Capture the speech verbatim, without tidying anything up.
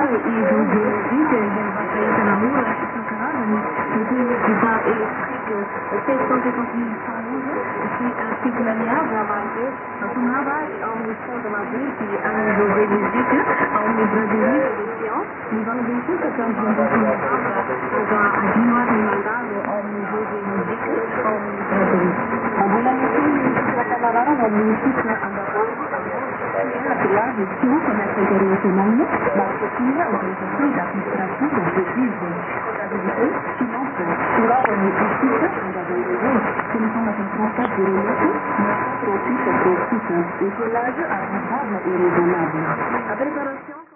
idrogeologique del Valle di pas électrique sept cent cinquante mille francs qui implique la mer de la Valde, Tumaba et en mission de la ville qui est un niveau géologique, en niveau de l'île de l'océan, nous allons bien sûr que quand on continue à Juma de Mandalo en niveau géologique, en niveau de l'île. En la mission de la Calavara, on municipio la crear gestión comercio internacional, la oficina organización de administración de servicios, contabilité, finance, cela on est ici, on va valider, connaissant la responsable de l'élection, notre profit, profit, et que l'âge agréable et raisonnable. La préparation